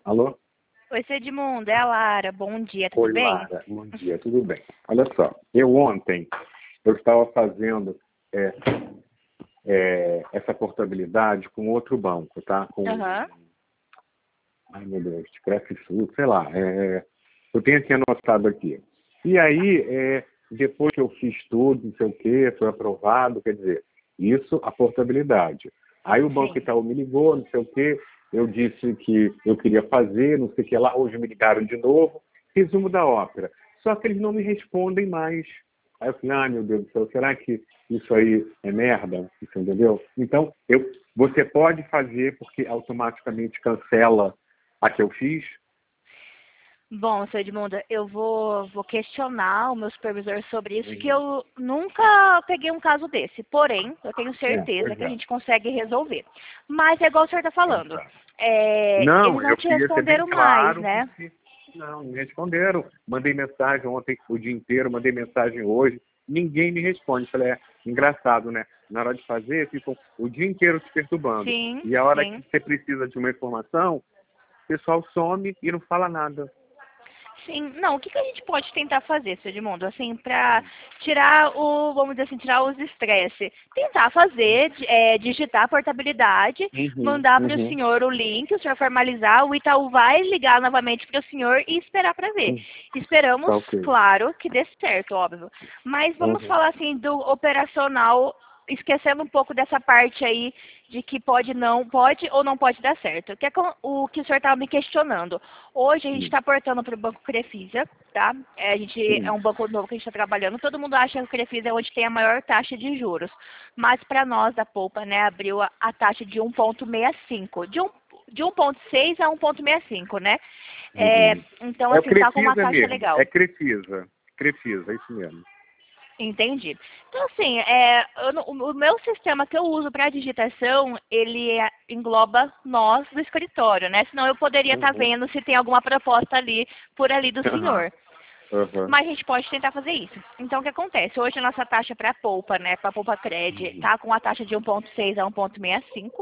Alô? Oi, seu Edmundo, é a Lara. Bom dia, tudo Oi, bem? Lara. Bom dia, tudo bem. Olha só, ontem eu estava fazendo essa portabilidade com outro banco, tá? Aham. Ai, meu Deus, Cresce-Sul, sei lá. Eu tenho aqui anotado aqui. E aí, depois que eu fiz tudo, não sei o quê, foi aprovado, quer dizer, isso, a portabilidade. Aí o Banco Sim. Itaú me ligou, não sei o quê, eu disse que eu queria fazer, não sei o que lá, hoje me ligaram de novo, resumo da ópera. Só que eles não me respondem mais. Aí eu falei, meu Deus do céu, será que isso aí é merda? Você entendeu? Então, você pode fazer porque automaticamente cancela a que eu fiz? Bom, seu Edmundo, eu vou questionar o meu supervisor sobre isso, que eu nunca peguei um caso desse. Porém, eu tenho certeza Pois que a é. gente consegue resolver. Mas é igual o senhor está Então falando. tá. Eles Não, não eu te queria ser bem responderam mais, claro, né? porque não me responderam. Mandei mensagem ontem o dia inteiro, mandei mensagem hoje, ninguém me responde. Falei, engraçado, né? Na hora de fazer, ficam o dia inteiro te perturbando. Sim, E a hora que sim. você precisa de uma informação, o pessoal some e não fala nada. Sim, não, o que a gente pode tentar fazer, seu Edmundo, assim, para tirar vamos dizer assim, tirar os estresse? Tentar fazer, digitar a portabilidade, mandar para o senhor o link, o senhor formalizar, o Itaú vai ligar novamente para o senhor e esperar para ver. Esperamos, Tá ok. claro, que dê certo, óbvio. Mas vamos falar assim do operacional, esquecendo um pouco dessa parte aí de que pode ou não pode dar certo. O que o senhor estava me questionando. Hoje a gente está aportando para o Banco Crefisa, tá? É um banco novo que a gente está trabalhando. Todo mundo acha que o Crefisa é onde tem a maior taxa de juros. Mas para nós da Poupa, né, abriu a taxa de 1,65. De 1,6 a 1,65, né? Então, É o assim, tá com uma Crefisa taxa mesmo, legal. é Crefisa. Crefisa, é isso mesmo. Entendi. Então, assim, o meu sistema que eu uso para digitação, ele engloba nós do escritório, né? Senão eu poderia estar vendo se tem alguma proposta ali, por ali do senhor. Mas a gente pode tentar fazer isso. Então, o que acontece? Hoje a nossa taxa para Poupa, né? Para Poupa Cred, está com a taxa de 1,6 a 1,65.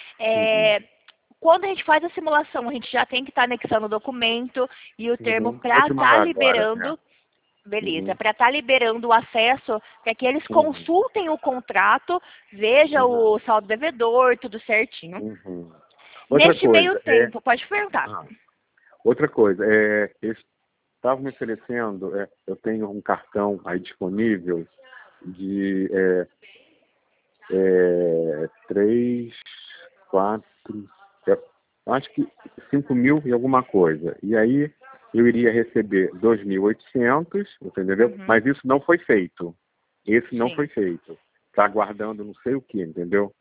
Quando a gente faz a simulação, a gente já tem que estar anexando o documento e o termo Vou para te estar mandar agora. liberando. Beleza, para estar liberando o acesso, para que eles consultem o contrato, veja o saldo devedor, tudo certinho. Outra Neste meio coisa, tempo, pode perguntar. eles estavam me oferecendo, eu tenho um cartão aí disponível de 3, 4, acho que 5 mil e alguma coisa. E aí eu iria receber 2.800, entendeu? Mas isso não foi feito. Esse não foi feito. Está aguardando não sei o que, entendeu?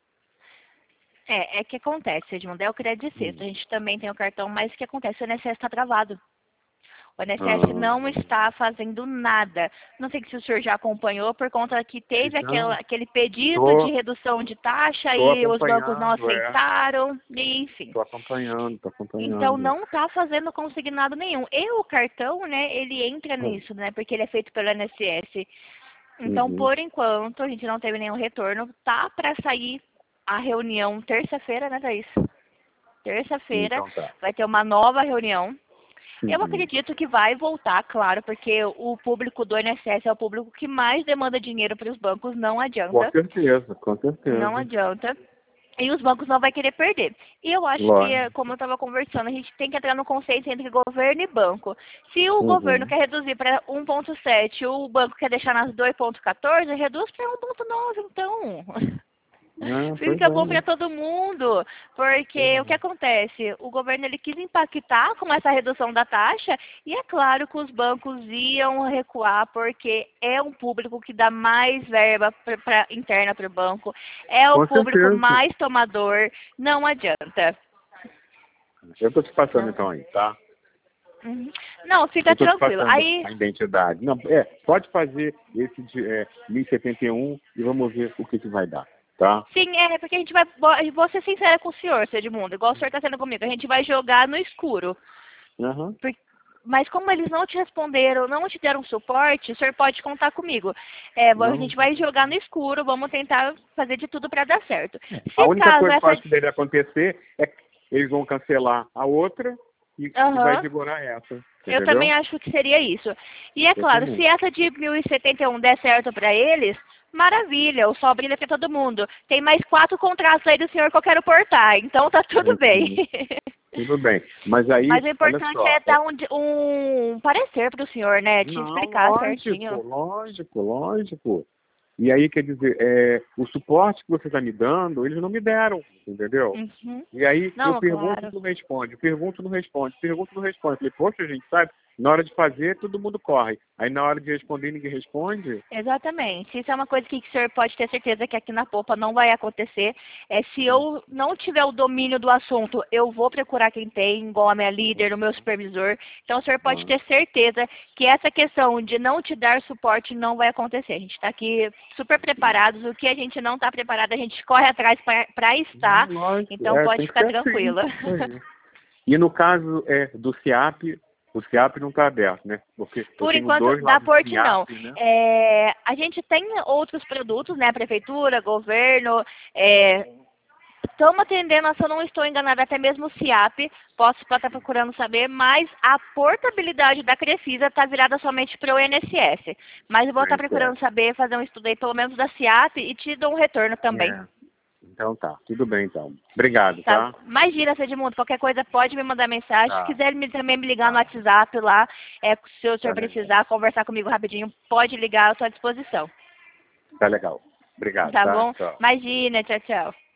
É que acontece, Edmundo, é o crédito sexto. A gente também tem o cartão, mas o que acontece? O INSS está travado. O INSS não está fazendo nada. Não sei se o senhor já acompanhou, por conta que teve aquele pedido de redução de taxa e os bancos não aceitaram, enfim. Estou acompanhando. Então não está fazendo consignado nenhum. E o cartão, né, ele entra nisso, né, porque ele é feito pelo INSS. Então, por enquanto, a gente não teve nenhum retorno. Tá para sair a reunião terça-feira, né, Thaís? Terça-feira Então tá. vai ter uma nova reunião. Eu acredito que vai voltar, claro, porque o público do INSS é o público que mais demanda dinheiro para os bancos, não adianta. Com certeza. Não adianta. E os bancos não vão querer perder. E eu acho que, como eu estava conversando, a gente tem que entrar no consenso entre governo e banco. Se o governo quer reduzir para 1,7 e o banco quer deixar nas 2,14, reduz para 1,9, então. Fica bom para todo mundo, porque o que acontece? O governo ele quis impactar com essa redução da taxa e é claro que os bancos iam recuar porque é um público que dá mais verba interna para o banco, é o público mais tomador, não adianta. Eu estou te passando então aí, tá? Não, fica tranquilo. Aí A identidade. Não, pode fazer esse de 1071 e vamos ver o que vai dar. Tá? Sim, porque a gente vai. Vou ser sincera com o senhor, seu Edmundo, igual o senhor está sendo comigo. A gente vai jogar no escuro. Mas como eles não te responderam, não te deram suporte, o senhor pode contar comigo. A gente vai jogar no escuro, vamos tentar fazer de tudo para dar certo. A única coisa que eu acho que deve acontecer é que eles vão cancelar a outra que vai vigorar essa. Eu também acho que seria isso. E é claro, se essa de 1071 der certo para eles, maravilha, o sol brilha para todo mundo. Tem mais 4 contratos aí do senhor que eu quero portar, então tá tudo bem. Tudo bem. Mas aí, o importante é dar um parecer para o senhor, né? Te explicar certinho. Lógico. E aí, quer dizer, o suporte que você está me dando, eles não me deram, entendeu? E aí, eu pergunto, não responde, pergunto, não responde. Falei, poxa, gente, sabe? Na hora de fazer, todo mundo corre. Aí, na hora de responder, ninguém responde. Exatamente. Isso é uma coisa que o senhor pode ter certeza que aqui na Popa não vai acontecer. Se eu não tiver o domínio do assunto, eu vou procurar quem tem, igual a minha líder, o meu supervisor. Então, o senhor pode ter certeza que essa questão de não te dar suporte não vai acontecer. A gente está aqui super preparados. O que a gente não está preparado, a gente corre atrás para estar. Então, pode ficar tranquila. E no caso do CIAP, o CIAP não está aberto, né? Porque por enquanto, da Porte não. Né? A gente tem outros produtos, né? Prefeitura, governo. Estamos atendendo, se eu não estou enganada, até mesmo o CIAP. Posso estar procurando saber, mas a portabilidade da Crefisa está virada somente para o INSS. Mas eu vou estar procurando saber, fazer um estudo aí, pelo menos da CIAP, e te dou um retorno também. Então tá, tudo bem então. Obrigado, tá? Imagina, Edmundo, qualquer coisa pode me mandar mensagem. Se quiser também me ligar no WhatsApp lá, se o senhor precisar conversar comigo rapidinho, pode ligar, eu estou à disposição. Tá legal. Obrigado. Tá bom? Tchau. Imagina, tchau.